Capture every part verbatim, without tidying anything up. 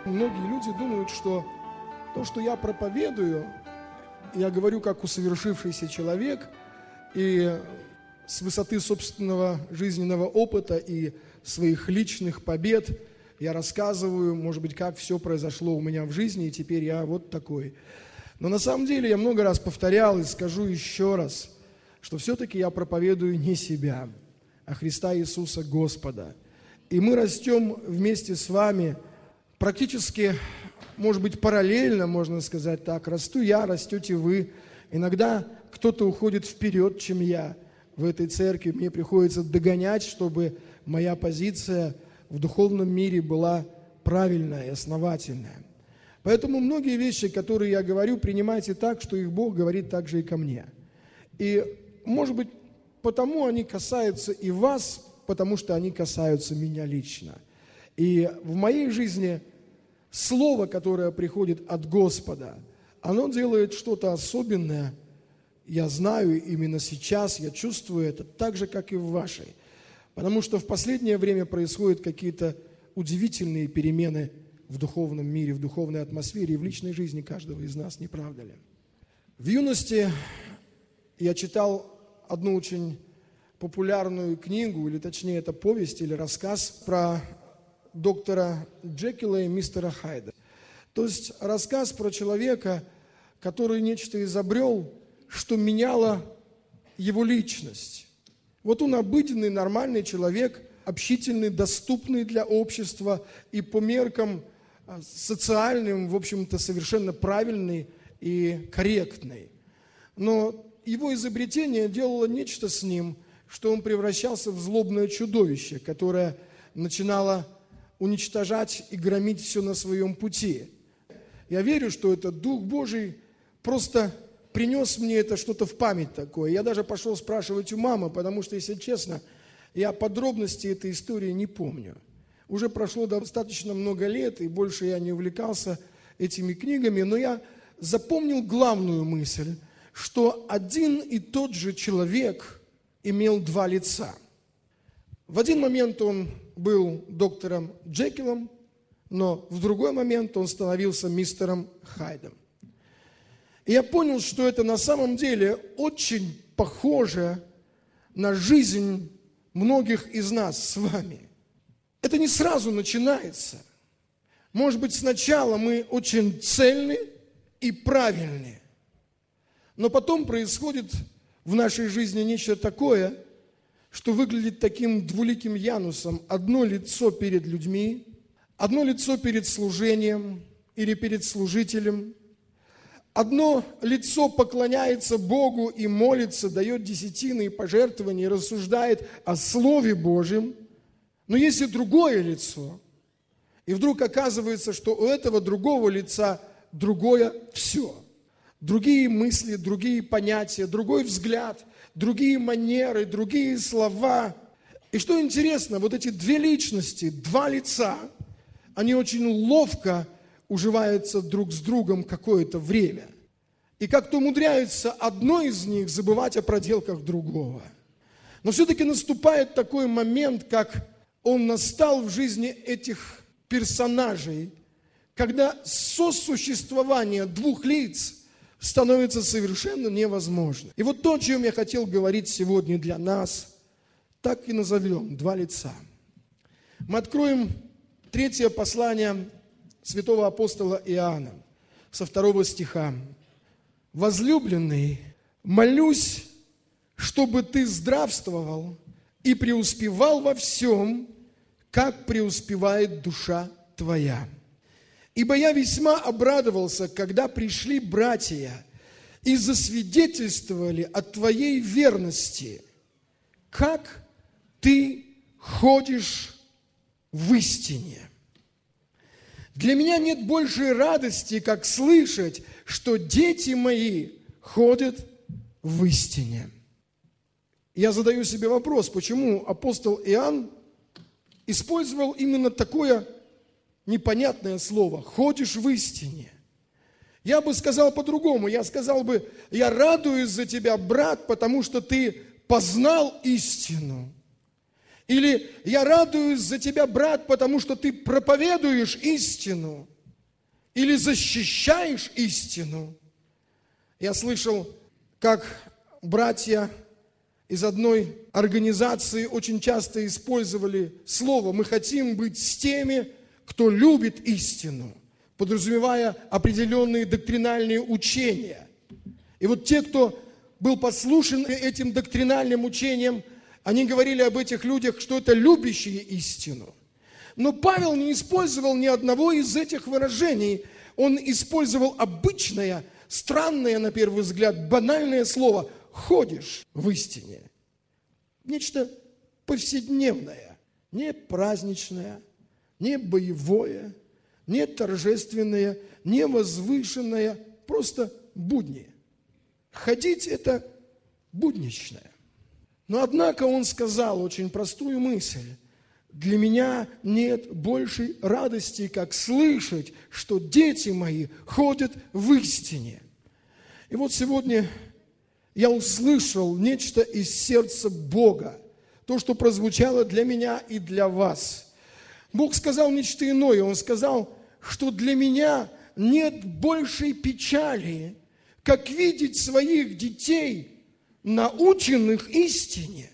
Многие люди думают, что то, что я проповедую, я говорю как усовершившийся человек, и с высоты собственного жизненного опыта и своих личных побед я рассказываю, может быть, как все произошло у меня в жизни, и теперь я вот такой. Но на самом деле я много раз повторял и скажу еще раз, что все-таки я проповедую не себя, а Христа Иисуса Господа. И мы растем вместе с вами практически, может быть, параллельно, можно сказать так. Расту я, растете вы. Иногда кто-то уходит вперед, чем я в этой церкви. Мне приходится догонять, чтобы моя позиция в духовном мире была правильная и основательная. Поэтому многие вещи, которые я говорю, принимайте так, что их Бог говорит также и ко мне. И, может быть, потому они касаются и вас, потому что они касаются меня лично. И в моей жизни слово, которое приходит от Господа, оно делает что-то особенное. Я знаю именно сейчас, я чувствую это так же, как и в вашей. Потому что в последнее время происходят какие-то удивительные перемены в духовном мире, в духовной атмосфере и в личной жизни каждого из нас, не правда ли? В юности я читал одну очень популярную книгу, или точнее это повесть или рассказ про доктора Джекила и мистера Хайда. То есть рассказ про человека, который нечто изобрел, что меняло его личность. Вот он обыденный, нормальный человек, общительный, доступный для общества и по меркам социальным, в общем-то, совершенно правильный и корректный. Но его изобретение делало нечто с ним, что он превращался в злобное чудовище, которое начинало уничтожать и громить все на своем пути. Я верю, что этот Дух Божий просто принес мне это что-то в память такое. Я даже пошел спрашивать у мамы, потому что, если честно, я подробности этой истории не помню. Уже прошло достаточно много лет, и больше я не увлекался этими книгами, но я запомнил главную мысль, что один и тот же человек имел два лица. В один момент он был доктором Джекилом, но в другой момент он становился мистером Хайдом. И я понял, что это на самом деле очень похоже на жизнь многих из нас с вами. Это не сразу начинается. Может быть, сначала мы очень цельны и правильны, но потом происходит в нашей жизни нечто такое, что выглядит таким двуликим Янусом. Одно лицо перед людьми, одно лицо перед служением или перед служителем. Одно лицо поклоняется Богу и молится, дает десятины и пожертвования, и рассуждает о Слове Божьем. Но есть и другое лицо. И вдруг оказывается, что у этого другого лица другое все. Другие мысли, другие понятия, другой взгляд, другие манеры, другие слова. И что интересно, вот эти две личности, два лица, они очень ловко уживаются друг с другом какое-то время. И как-то умудряются одно из них забывать о проделках другого. Но все-таки наступает такой момент, как он настал в жизни этих персонажей, когда сосуществование двух лиц становится совершенно невозможно. И вот то, о чем я хотел говорить сегодня для нас, так и назовем «два лица». Мы откроем третье послание святого апостола Иоанна со второго стиха. «Возлюбленный, молюсь, чтобы ты здравствовал и преуспевал во всем, как преуспевает душа твоя. Ибо я весьма обрадовался, когда пришли братья и засвидетельствовали о твоей верности, как ты ходишь в истине. Для меня нет большей радости, как слышать, что дети мои ходят в истине». Я задаю себе вопрос, почему апостол Иоанн использовал именно такое непонятное слово «ходишь в истине». Я бы сказал по-другому, я сказал бы: я радуюсь за тебя, брат, потому что ты познал истину. Или я радуюсь за тебя, брат, потому что ты проповедуешь истину. или защищаешь истину. Я слышал, как братья из одной организации очень часто использовали слово «мы хотим быть с теми, кто любит истину», подразумевая определенные доктринальные учения. И вот те, кто был послушен этим доктринальным учениям, они говорили об этих людях, что это любящие истину. Но Павел не использовал ни одного из этих выражений. Он использовал обычное, странное, на первый взгляд, банальное слово «ходишь в истине». Нечто повседневное, не праздничное, не боевое, не торжественное, не возвышенное, просто будни. Ходить – это будничное. Но однако он сказал очень простую мысль. Для меня нет большей радости, как слышать, что дети мои ходят в истине. И вот сегодня я услышал нечто из сердца Бога, то, что прозвучало для меня и для вас. Бог сказал нечто иное. Он сказал, что для меня нет большей печали, как видеть своих детей, наученных истине,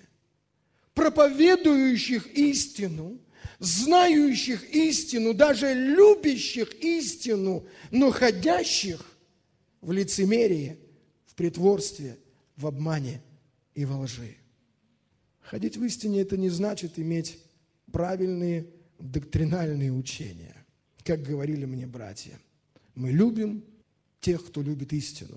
проповедующих истину, знающих истину, даже любящих истину, но ходящих в лицемерии, в притворстве, в обмане и во лжи. Ходить в истине – это не значит иметь правильные доктринальные учения. Как говорили мне братья, мы любим тех, кто любит истину.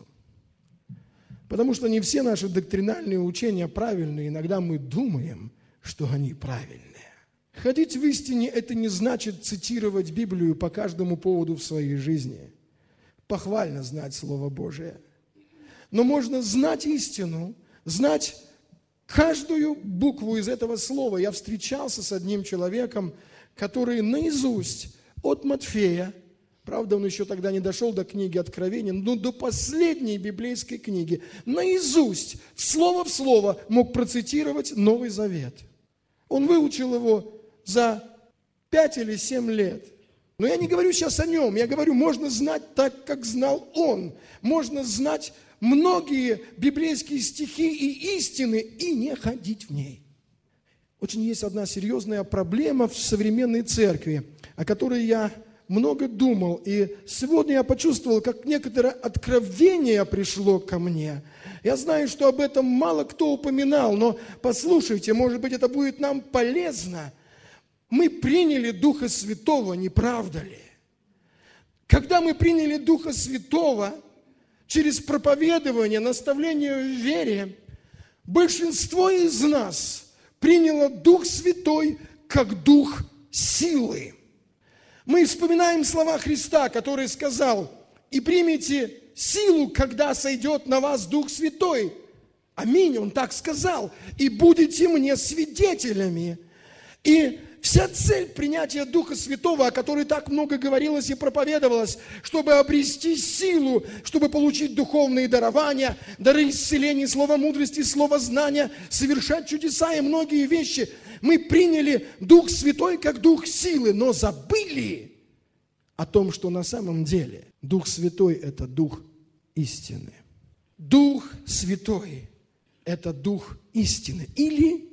Потому что не все наши доктринальные учения правильные. Иногда мы думаем, что они правильные. Ходить в истине – это не значит цитировать Библию по каждому поводу в своей жизни. Похвально знать Слово Божие. Но можно знать истину, знать каждую букву из этого слова. Я встречался с одним человеком, который наизусть от Матфея, правда, он еще тогда не дошел до книги Откровения, но до последней библейской книги, наизусть, слово в слово, мог процитировать Новый Завет. Он выучил его за пять или семь лет. Но я не говорю сейчас о нем, я говорю, можно знать так, как знал он. Можно знать многие библейские стихи и истины и не ходить в ней. Очень есть одна серьезная проблема в современной церкви, о которой я много думал, и сегодня я почувствовал, как некоторое откровение пришло ко мне. Я знаю, что об этом мало кто упоминал, но послушайте, может быть, это будет нам полезно. Мы приняли Духа Святого, не правда ли? Когда мы приняли Духа Святого через проповедование, наставление в вере, большинство из нас приняло Дух Святой как Дух силы. Мы вспоминаем слова Христа, который сказал: «И примите силу, когда сойдет на вас Дух Святой». Аминь, Он так сказал. «И будете мне свидетелями». И вся цель принятия Духа Святого, о которой так много говорилось и проповедовалось, чтобы обрести силу, чтобы получить духовные дарования, дары исцеления, слово мудрости, слово знания, совершать чудеса и многие вещи. Мы приняли Дух Святой как Дух силы, но забыли о том, что на самом деле Дух Святой – это Дух истины. Дух Святой – это Дух истины или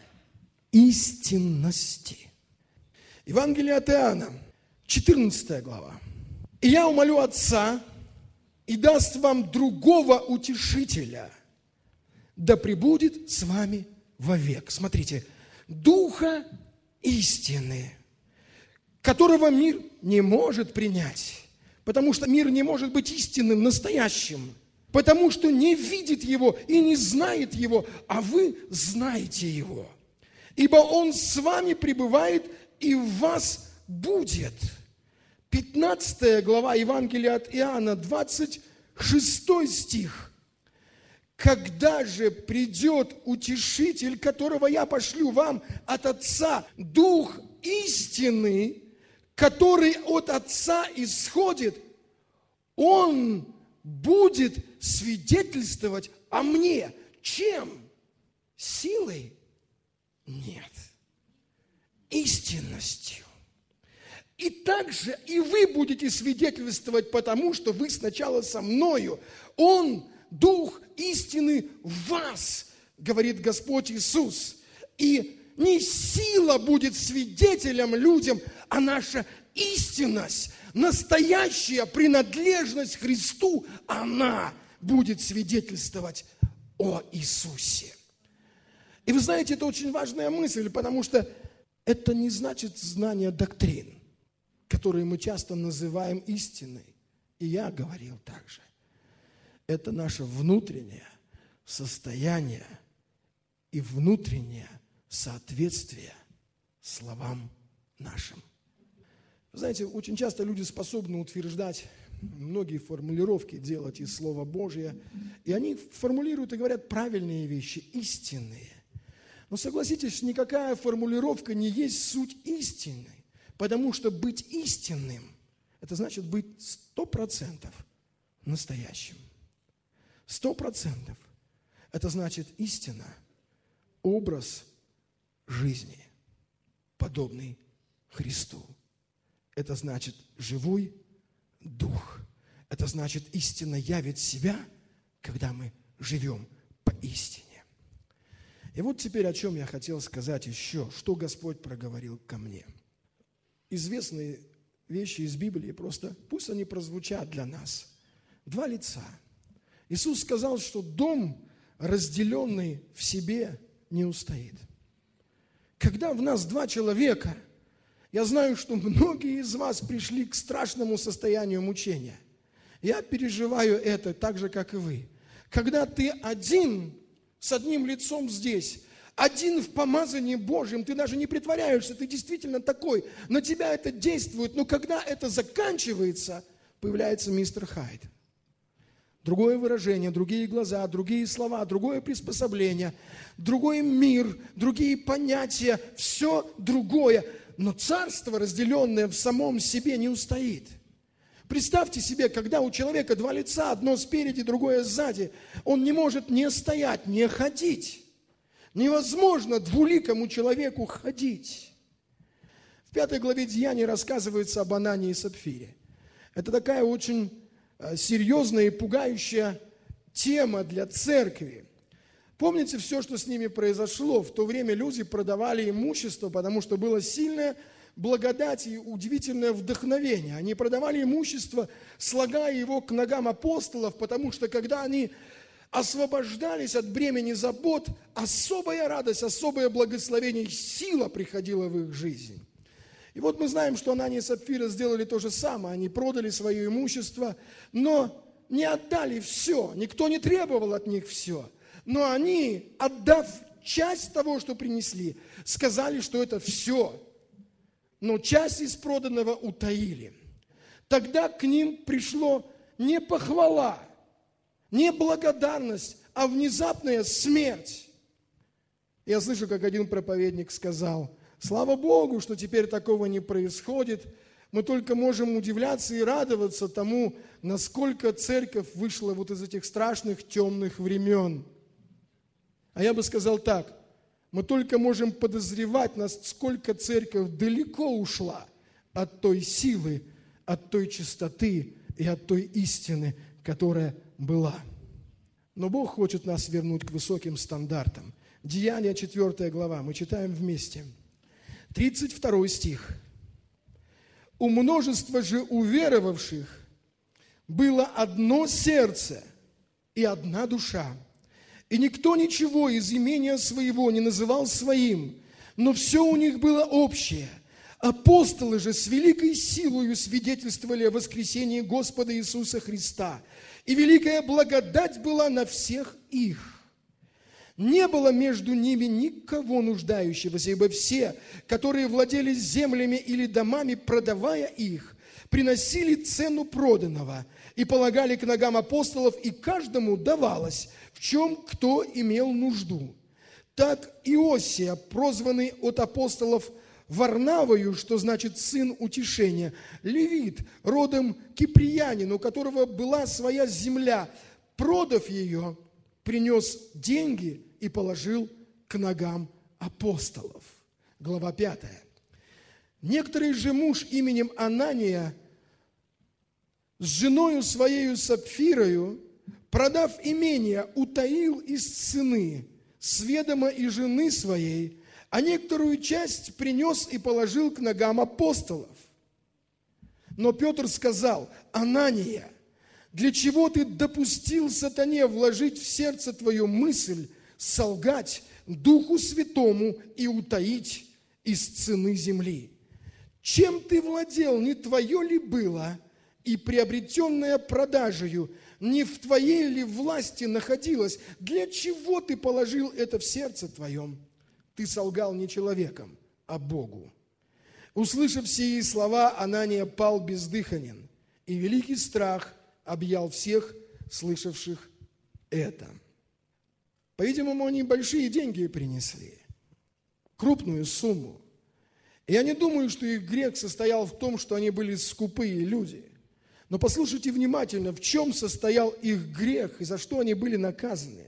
истинности. Евангелие от Иоанна, четырнадцатая глава. «И я умолю Отца, и даст вам другого утешителя, да пребудет с вами вовек». Смотрите, Духа истины, которого мир не может принять, потому что мир не может быть истинным, настоящим, потому что не видит Его и не знает Его, а вы знаете Его. Ибо Он с вами пребывает и в вас будет. пятнадцатая глава Евангелия от Иоанна, двадцать шестой стих. «Когда же придет Утешитель, которого я пошлю вам от Отца, Дух истины, который от Отца исходит, Он будет свидетельствовать о мне». Чем? Силой? Нет. Истинностью. И также и вы будете свидетельствовать, потому что вы сначала со мною. Он, Дух истины в вас, говорит Господь Иисус. И не сила будет свидетелем людям, а наша истинность, настоящая принадлежность Христу, она будет свидетельствовать о Иисусе. И вы знаете, это очень важная мысль, потому что это не значит знание доктрин, которые мы часто называем истиной. И я говорил также. Это наше внутреннее состояние и внутреннее соответствие словам нашим. Вы знаете, очень часто люди способны утверждать, многие формулировки делать из Слова Божия, и они формулируют и говорят правильные вещи, истинные. Но согласитесь, никакая формулировка не есть суть истины, потому что быть истинным – это значит быть сто процентов настоящим. Сто процентов – это значит истина, образ жизни, подобный Христу. Это значит живой дух. Это значит истина явит себя, когда мы живем по истине. И вот теперь о чем я хотел сказать еще, что Господь проговорил ко мне. Известные вещи из Библии, просто пусть они прозвучат для нас. Два лица. Иисус сказал, что дом, разделенный в себе, не устоит. Когда в нас два человека, я знаю, что многие из вас пришли к страшному состоянию мучения. Я переживаю это так же, как и вы. Когда ты один с одним лицом здесь, один в помазании Божьем, ты даже не притворяешься, ты действительно такой, на тебя это действует, но когда это заканчивается, появляется мистер Хайд. Другое выражение, другие глаза, другие слова, другое приспособление, другой мир, другие понятия, все другое. Но царство, разделенное в самом себе, не устоит. Представьте себе, когда у человека два лица, одно спереди, другое сзади, он не может не стоять, не ходить. Невозможно двуликому человеку ходить. В пятой главе Деяний рассказывается об Анании и Сапфире. Это такая очень серьезная и пугающая тема для церкви. Помните все, что с ними произошло? В то время люди продавали имущество, потому что было сильное благодать и удивительное вдохновение. Они продавали имущество, слагая его к ногам апостолов, потому что когда они освобождались от бремени забот, особая радость, особое благословение, сила приходила в их жизнь. И вот мы знаем, что Анания и Сапфира сделали то же самое. Они продали свое имущество, но не отдали все. Никто не требовал от них все. Но они, отдав часть того, что принесли, сказали, что это все. Но часть из проданного утаили. Тогда к ним пришло не похвала, не благодарность, а внезапная смерть. Я слышу, как один проповедник сказал: слава Богу, что теперь такого не происходит. Мы только можем удивляться и радоваться тому, насколько церковь вышла вот из этих страшных темных времен. А я бы сказал так: мы только можем подозревать, насколько церковь далеко ушла от той силы, от той чистоты и от той истины, которая была. Но Бог хочет нас вернуть к высоким стандартам. Деяния, четвёртая глава, мы читаем вместе. тридцать второй стих. «У множества же уверовавших было одно сердце и одна душа, и никто ничего из имения своего не называл своим, но все у них было общее. Апостолы же с великой силою свидетельствовали о воскресении Господа Иисуса Христа, и великая благодать была на всех их. Не было между ними никого нуждающегося, ибо все, которые владели землями или домами, продавая их, приносили цену проданного и полагали к ногам апостолов, и каждому давалось, в чем кто имел нужду. Так Иосия, прозванный от апостолов Варнавою, что значит сын утешения, левит, родом киприянин, у которого была своя земля, продав ее, принес деньги и положил к ногам апостолов». Глава пятая. Некоторый же муж именем Анания с женою своею Сапфирою, продав имение, утаил из цены с ведома и жены своей, а некоторую часть принес и положил к ногам апостолов. Но Петр сказал: Анания, для чего ты допустил сатане вложить в сердце твою мысль солгать Духу Святому и утаить из цены земли? Чем ты владел, не твое ли было, и приобретенное продажею, не в твоей ли власти находилось? Для чего ты положил это в сердце твоем? Ты солгал не человеком, а Богу. Услышав сии слова, Анания пал бездыханен, и великий страх объял всех, слышавших это. По-видимому, они большие деньги принесли, крупную сумму. И я не думаю, что их грех состоял в том, что они были скупые люди. Но послушайте внимательно, в чем состоял их грех и за что они были наказаны.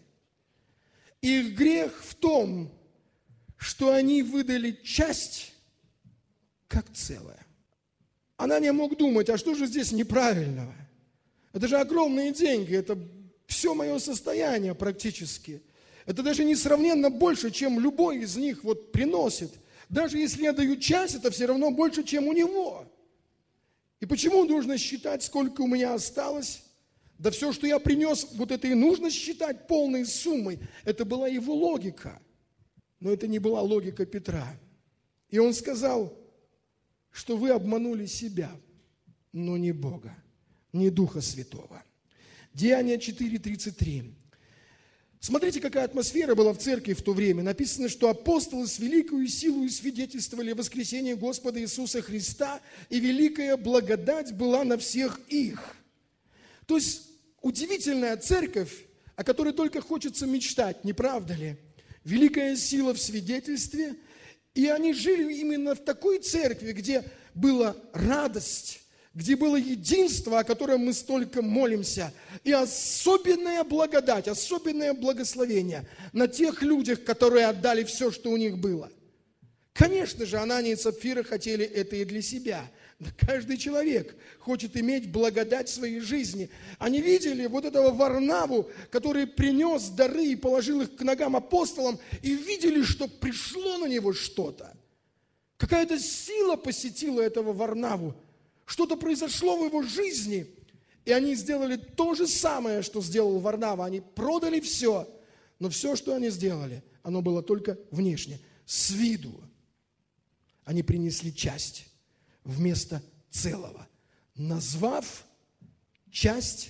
Их грех в том, что они выдали часть как целое. Анания мог думать: а что же здесь неправильного? Это же огромные деньги, это все мое состояние практически. Это даже несравненно больше, чем любой из них вот приносит. Даже если я даю часть, это все равно больше, чем у него. И почему нужно считать, сколько у меня осталось? Да все, что я принес, вот это и нужно считать полной суммой. Это была его логика. Но это не была логика Петра. И он сказал, что вы обманули себя, но не Бога, не Духа Святого. Деяния четыре тридцать три. Смотрите, какая атмосфера была в церкви в то время. Написано, что апостолы с великою силою свидетельствовали о воскресении Господа Иисуса Христа, и великая благодать была на всех их. То есть удивительная церковь, о которой только хочется мечтать, не правда ли? Великая сила в свидетельстве, и они жили именно в такой церкви, где была радость, где было единство, о котором мы столько молимся, и особенная благодать, особенное благословение на тех людях, которые отдали все, что у них было. Конечно же, Анания и Сапфира хотели это и для себя. Каждый человек хочет иметь благодать в своей жизни. Они видели вот этого Варнаву, который принес дары и положил их к ногам апостолам, и видели, что пришло на него что-то. Какая-то сила посетила этого Варнаву. Что-то произошло в его жизни, и они сделали то же самое, что сделал Варнава. Они продали все, но все, что они сделали, оно было только внешне, с виду. Они принесли часть вместо целого, назвав часть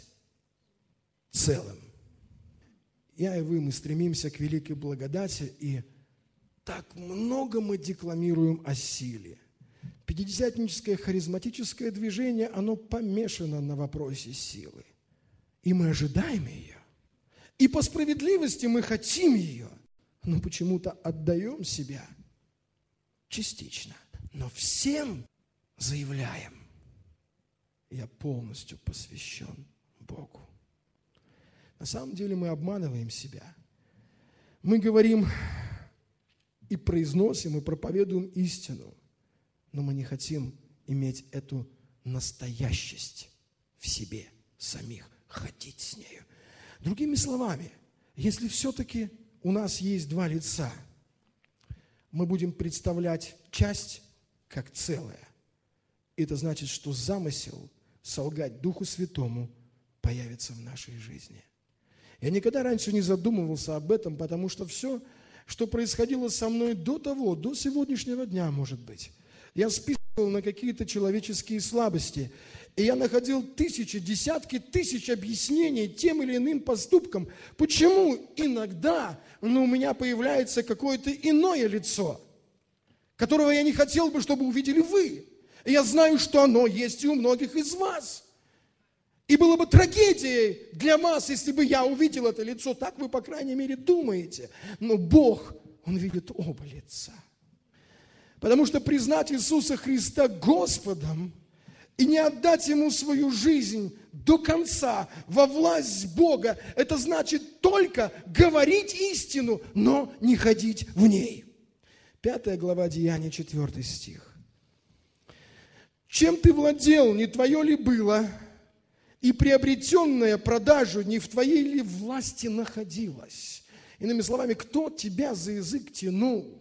целым. Я и вы, мы стремимся к великой благодати, и так много мы декламируем о силе. Пятидесятническое харизматическое движение, оно помешано на вопросе силы. И мы ожидаем ее. И по справедливости мы хотим ее, но почему-то отдаем себя частично. Но всем заявляем: я полностью посвящен Богу. На самом деле мы обманываем себя. Мы говорим и произносим, и проповедуем истину, но мы не хотим иметь эту настоящесть в себе самих, ходить с нею. Другими словами, если все-таки у нас есть два лица, мы будем представлять часть как целое. Это значит, что замысел солгать Духу Святому появится в нашей жизни. Я никогда раньше не задумывался об этом, потому что все, что происходило со мной до того, до сегодняшнего дня, может быть, я списывал на какие-то человеческие слабости. И я находил тысячи, десятки тысяч объяснений тем или иным поступкам, почему иногда ну, у меня появляется какое-то иное лицо, которого я не хотел бы, чтобы увидели вы. И я знаю, что оно есть и у многих из вас. И было бы трагедией для вас, если бы я увидел это лицо. Так вы, по крайней мере, думаете. Но Бог, Он видит оба лица. Потому что признать Иисуса Христа Господом и не отдать Ему свою жизнь до конца во власть Бога, это значит только говорить истину, но не ходить в ней. Пятая глава Деяния, четвертый стих. Чем ты владел, не твое ли было, и приобретенное продажу не в твоей ли власти находилось? Иными словами, кто тебя за язык тянул?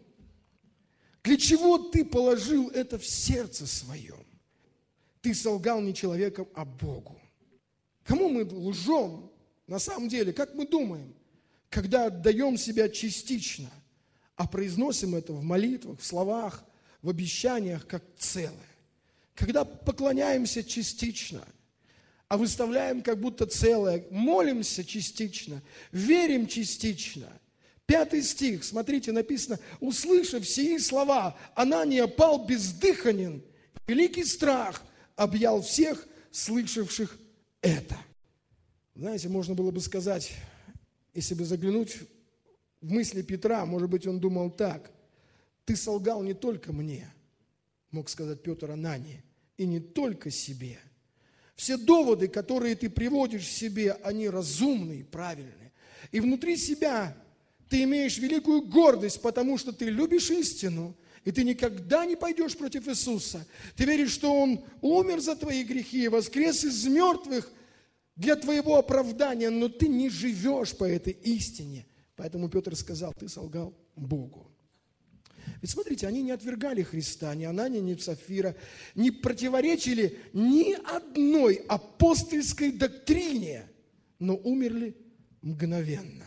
Для чего ты положил это в сердце своем? Ты солгал не человеком, а Богу. Кому мы лжем на самом деле? Как мы думаем, когда отдаем себя частично, а произносим это в молитвах, в словах, в обещаниях как целое? Когда поклоняемся частично, а выставляем как будто целое, молимся частично, верим частично. Пятый стих, смотрите, написано: «Услышав сии слова, Анания пал бездыханен, великий страх объял всех, слышавших это». Знаете, можно было бы сказать, если бы заглянуть в мысли Петра, может быть, он думал так: «Ты солгал не только мне», мог сказать Петр Анании, «и не только себе. Все доводы, которые ты приводишь себе, они разумные, правильные. И внутри себя ты имеешь великую гордость, потому что ты любишь истину, и ты никогда не пойдешь против Иисуса. Ты веришь, что Он умер за твои грехи, воскрес из мертвых для твоего оправдания, но ты не живешь по этой истине». Поэтому Петр сказал: «Ты солгал Богу». Ведь смотрите, они не отвергали Христа, ни Анания, ни Сапфира, не противоречили ни одной апостольской доктрине, но умерли мгновенно.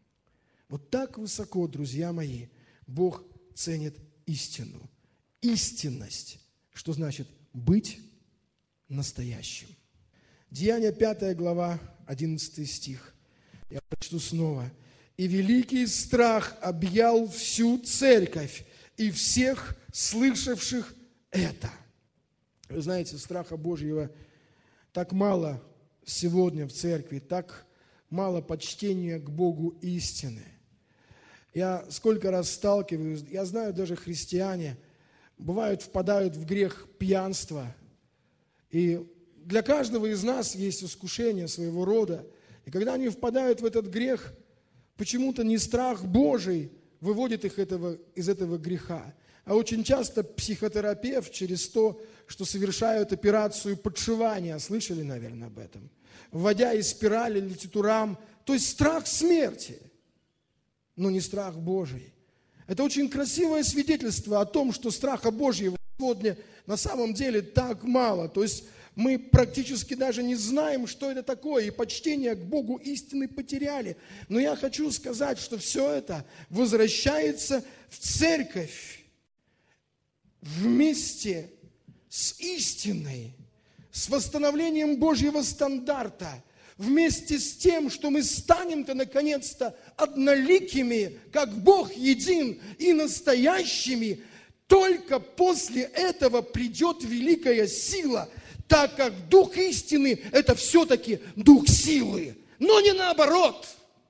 Вот так высоко, друзья мои, Бог ценит истину. Истинность, что значит быть настоящим. Деяния пятая глава, одиннадцатый стих. Я прочту снова. «И великий страх объял всю церковь и всех слышавших это». Вы знаете, страха Божьего так мало сегодня в церкви, так мало почтения к Богу истины. Я сколько раз сталкиваюсь, я знаю, даже христиане бывают, впадают в грех пьянства. И для каждого из нас есть искушение своего рода. И когда они впадают в этот грех, почему-то не страх Божий выводит их этого, из этого греха. А очень часто психотерапевт через то, что совершают операцию подшивания, слышали, наверное, об этом, вводя из спирали лититурам, то есть страх смерти, но не страх Божий. Это очень красивое свидетельство о том, что страха Божьего сегодня на самом деле так мало. То есть мы практически даже не знаем, что это такое, и почтение к Богу истины потеряли. Но я хочу сказать, что все это возвращается в церковь вместе с истиной, с восстановлением Божьего стандарта, вместе с тем, что мы станем-то наконец-то одноликими, как Бог един, и настоящими. Только после этого придет великая сила, так как Дух истины – это все-таки Дух силы, но не наоборот.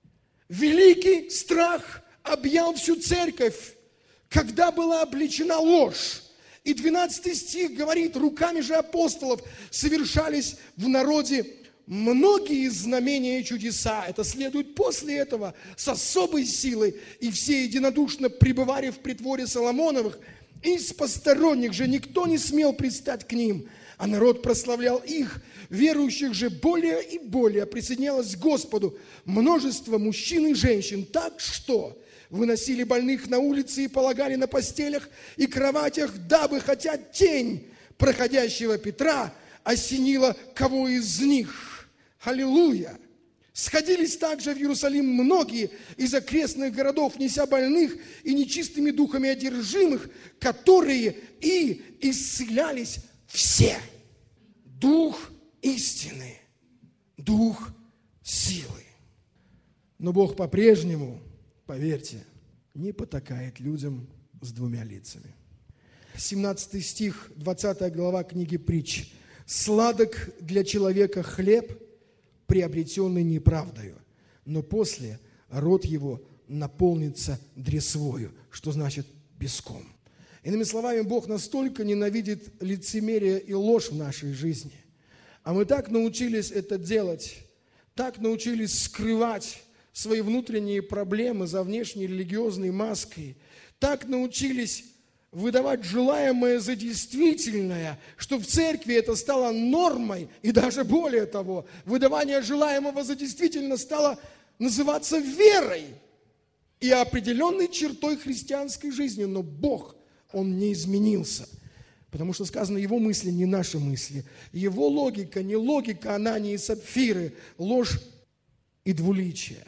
Великий страх объял всю церковь, когда была обличена ложь. И двенадцатый стих говорит: руками же апостолов совершались в народе многие знамения и чудеса. Это следует после этого с особой силой. И все единодушно пребывали в притворе Соломоновых. Из посторонних же никто не смел пристать к ним. А народ прославлял их, верующих же более и более присоединялось к Господу множество мужчин и женщин, так что выносили больных на улицы и полагали на постелях и кроватях, дабы хотя тень проходящего Петра осенила кого из них. Аллилуйя! Сходились также в Иерусалим многие из окрестных городов, неся больных и нечистыми духами одержимых, которые и исцелялись все. Дух истины, дух силы. Но Бог по-прежнему, поверьте, не потакает людям с двумя лицами. семнадцатый стих, двадцатая глава книги Притч. «Сладок для человека хлеб, приобретенный неправдою, но после рот его наполнится дресвою», что значит песком. Иными словами, Бог настолько ненавидит лицемерие и ложь в нашей жизни. А мы так научились это делать, так научились скрывать свои внутренние проблемы за внешней религиозной маской, так научились выдавать желаемое за действительное, что в церкви это стало нормой, и даже более того, выдавание желаемого за действительное стало называться верой и определенной чертой христианской жизни. Но Бог, Он не изменился, потому что сказано, Его мысли не наши мысли, Его логика не логика Анании и Сапфиры, ложь и двуличие.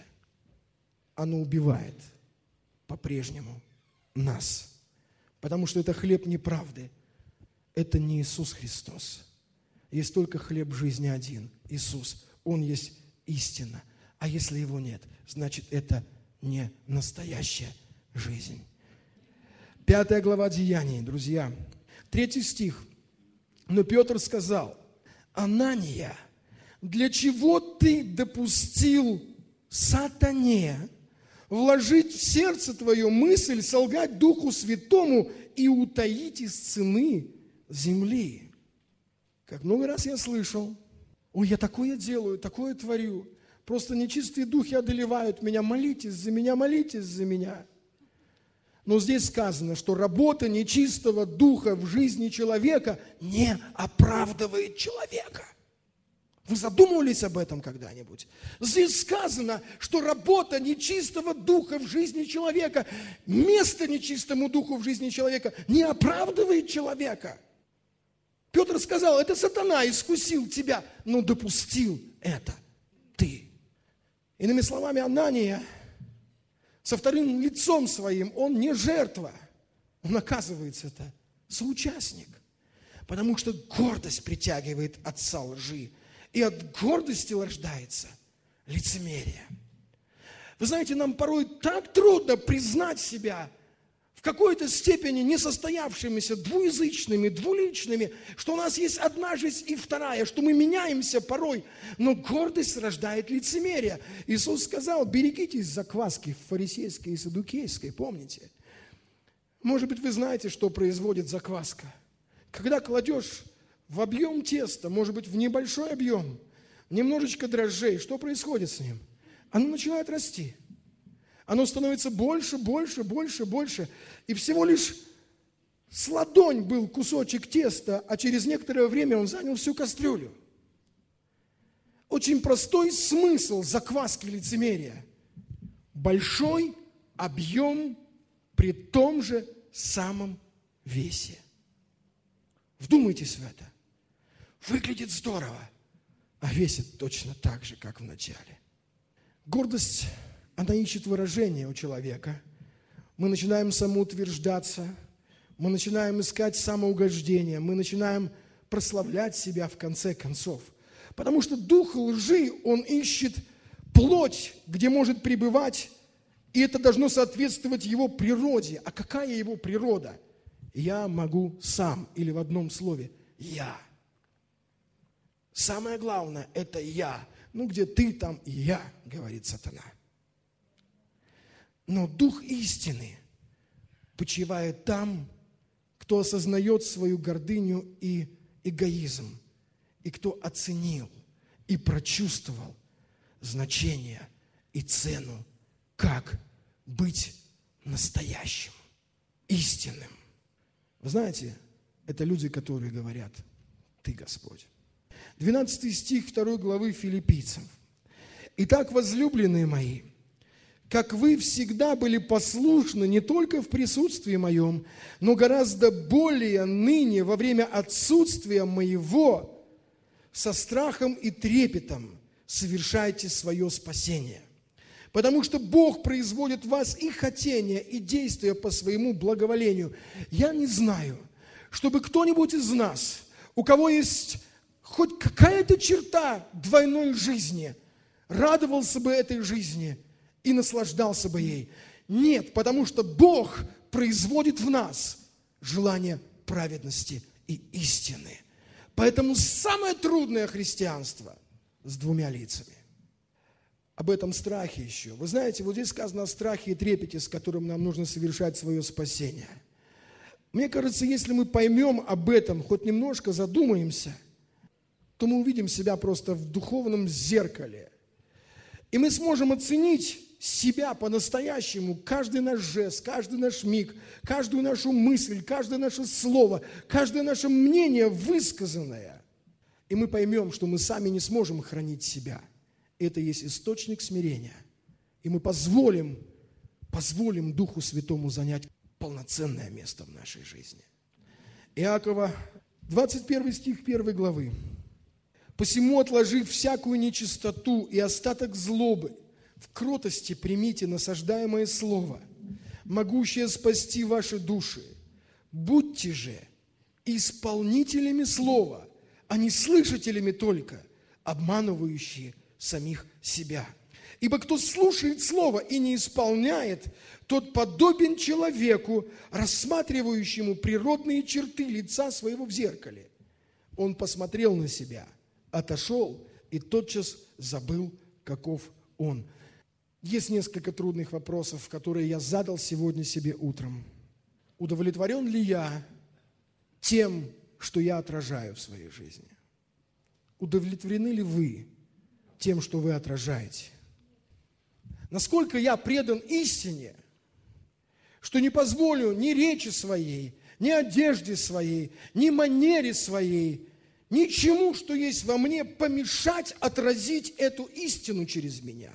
Оно убивает по-прежнему нас. Потому что это хлеб неправды. Это не Иисус Христос. Есть только хлеб жизни один. Иисус. Он есть истина. А если Его нет, значит, это не настоящая жизнь. Пятая глава Деяний, друзья. Третий стих. Но Петр сказал: Анания, для чего ты допустил сатане вложить в сердце твое мысль солгать Духу Святому и утаить из цены земли? Как много раз я слышал: ой, я такое делаю, такое творю, просто нечистые духи одолевают меня, молитесь за меня, молитесь за меня. Но здесь сказано, что работа нечистого духа в жизни человека не оправдывает человека. Вы задумывались об этом когда-нибудь? Здесь сказано, что работа нечистого духа в жизни человека, место нечистому духу в жизни человека не оправдывает человека. Петр сказал: это сатана искусил тебя, но допустил это ты. Иными словами, Анания со вторым лицом своим, он не жертва, он, оказывается, это соучастник, потому что гордость притягивает отца лжи. И от гордости рождается лицемерие. Вы знаете, нам порой так трудно признать себя в какой-то степени несостоявшимися, двуязычными, двуличными, что у нас есть одна жизнь и вторая, что мы меняемся порой, но гордость рождает лицемерие. Иисус сказал: берегитесь закваски фарисейской и саддукейской, помните? Может быть, вы знаете, что производит закваска. Когда кладешь в объем теста, может быть, в небольшой объем, немножечко дрожжей, что происходит с ним? Оно начинает расти. Оно становится больше, больше, больше, больше. И всего лишь с ладонь был кусочек теста, а через некоторое время он занял всю кастрюлю. Очень простой смысл закваски лицемерия. Большой объем при том же самом весе. Вдумайтесь в это. Выглядит здорово, а весит точно так же, как в начале. Гордость, она ищет выражение у человека. Мы начинаем самоутверждаться, мы начинаем искать самоугождение, мы начинаем прославлять себя в конце концов. Потому что дух лжи, он ищет плоть, где может пребывать, и это должно соответствовать его природе. А какая его природа? Я могу сам, или в одном слове «я». Самое главное – это «я». Ну, где ты, там и я, говорит сатана. Но дух истины почивает там, кто осознает свою гордыню и эгоизм, и кто оценил и прочувствовал значение и цену, как быть настоящим, истинным. Вы знаете, это люди, которые говорят: «Ты Господь». двенадцатый стих второй главы Филиппийцам. «Итак, возлюбленные мои, как вы всегда были послушны не только в присутствии моем, но гораздо более ныне во время отсутствия моего, со страхом и трепетом совершайте свое спасение. Потому что Бог производит в вас и хотения, и действия по своему благоволению. Я не знаю, чтобы кто-нибудь из нас, у кого есть хоть какая-то черта двойной жизни, радовался бы этой жизни и наслаждался бы ей. Нет, потому что Бог производит в нас желание праведности и истины. Поэтому самое трудное христианство с двумя лицами. Об этом страхе еще. Вы знаете, вот здесь сказано о страхе и трепете, с которым нам нужно совершать свое спасение. Мне кажется, если мы поймем об этом, хоть немножко задумаемся, то мы увидим себя просто в духовном зеркале. И мы сможем оценить себя по-настоящему, каждый наш жест, каждый наш миг, каждую нашу мысль, каждое наше слово, каждое наше мнение высказанное. И мы поймем, что мы сами не сможем хранить себя. Это есть источник смирения. И мы позволим, позволим Духу Святому занять полноценное место в нашей жизни. Иакова, двадцать первый стих первой главы. «Посему, отложив всякую нечистоту и остаток злобы, в кротости примите насаждаемое слово, могущее спасти ваши души. Будьте же исполнителями слова, а не слышателями только, обманывающие самих себя. Ибо кто слушает слово и не исполняет, тот подобен человеку, рассматривающему природные черты лица своего в зеркале. Он посмотрел на себя, отошел и тотчас забыл, каков он». Есть несколько трудных вопросов, которые я задал сегодня себе утром. Удовлетворен ли я тем, что я отражаю в своей жизни? Удовлетворены ли вы тем, что вы отражаете? Насколько я предан истине, что не позволю ни речи своей, ни одежде своей, ни манере своей, ничему, что есть во мне, помешать отразить эту истину через меня?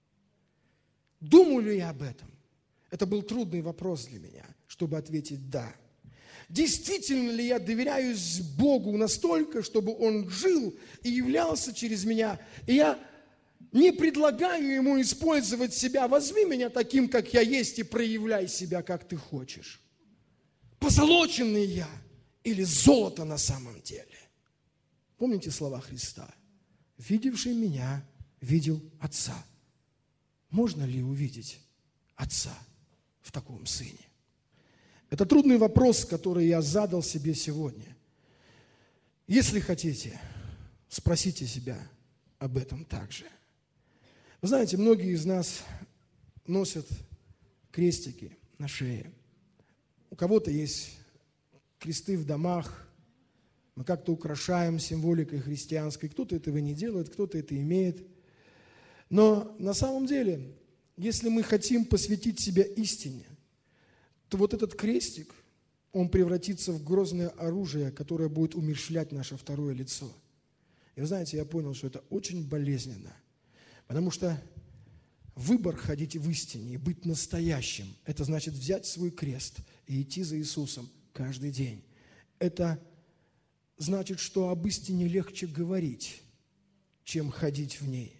Думаю ли я об этом? Это был трудный вопрос для меня, чтобы ответить «да». Действительно ли я доверяюсь Богу настолько, чтобы Он жил и являлся через меня, и я не предлагаю Ему использовать себя, возьми меня таким, как я есть, и проявляй себя, как ты хочешь. Позолоченный я или золото на самом деле? Помните слова Христа? «Видевший меня, видел Отца». Можно ли увидеть Отца в таком Сыне? Это трудный вопрос, который я задал себе сегодня. Если хотите, спросите себя об этом также. Вы знаете, многие из нас носят крестики на шее. У кого-то есть кресты в домах. Мы как-то украшаем символикой христианской. Кто-то этого не делает, кто-то это имеет. Но на самом деле, если мы хотим посвятить себя истине, то вот этот крестик, он превратится в грозное оружие, которое будет умерщвлять наше второе лицо. И вы знаете, я понял, что это очень болезненно, потому что выбор ходить в истине и быть настоящим, это значит взять свой крест и идти за Иисусом каждый день. Это значит, что об истине легче говорить, чем ходить в ней.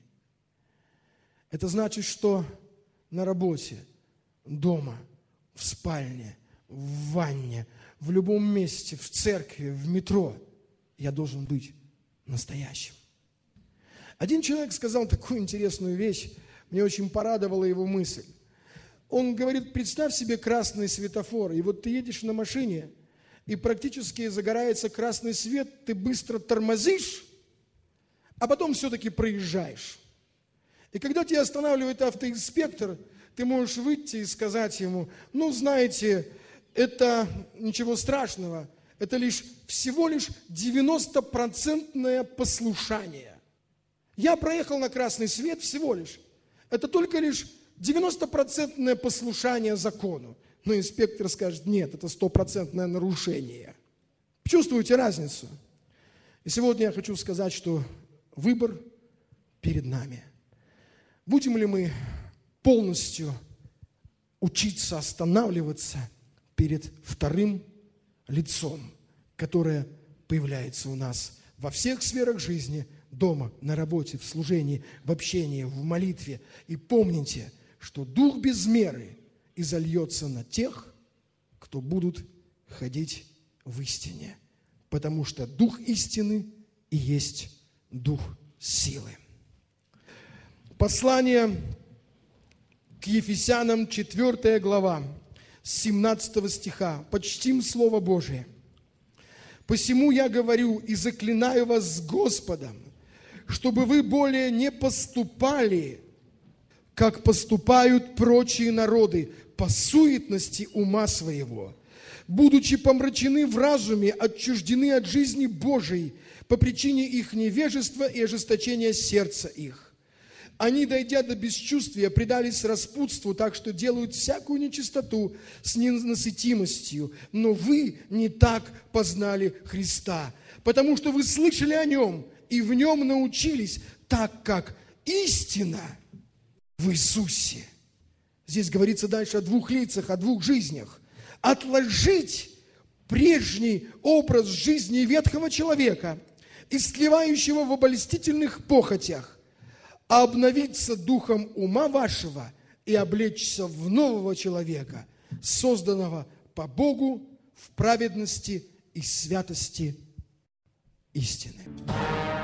Это значит, что на работе, дома, в спальне, в ванне, в любом месте, в церкви, в метро я должен быть настоящим. Один человек сказал такую интересную вещь, мне очень порадовала его мысль. Он говорит, представь себе красный светофор, и вот ты едешь на машине, и практически загорается красный свет, ты быстро тормозишь, а потом все-таки проезжаешь. И когда тебя останавливает автоинспектор, ты можешь выйти и сказать ему, ну, знаете, это ничего страшного, это лишь всего лишь девяностопроцентное послушание. Я проехал на красный свет всего лишь. Это только лишь девяностопроцентное послушание закону. Но инспектор скажет, нет, это стопроцентное нарушение. Чувствуете разницу? И сегодня я хочу сказать, что выбор перед нами. Будем ли мы полностью учиться останавливаться перед вторым лицом, которое появляется у нас во всех сферах жизни, дома, на работе, в служении, в общении, в молитве. И помните, что Дух без меры изольется на тех, кто будут ходить в истине, потому что Дух истины и есть Дух силы. Послание к Ефесянам, четвёртая глава, с семнадцатого стиха. Почтим Слово Божие. «Посему я говорю и заклинаю вас с Господом, чтобы вы более не поступали, как поступают прочие народы, по суетности ума своего, будучи помрачены в разуме, отчуждены от жизни Божией по причине их невежества и ожесточения сердца их. Они, дойдя до бесчувствия, предались распутству, так что делают всякую нечистоту с ненасытимостью. Но вы не так познали Христа, потому что вы слышали о Нем и в Нем научились, так как истина в Иисусе. Здесь говорится дальше о двух лицах, о двух жизнях. Отложить прежний образ жизни ветхого человека, истлевающего в обольстительных похотях, а обновиться духом ума вашего и облечься в нового человека, созданного по Богу в праведности и святости истины.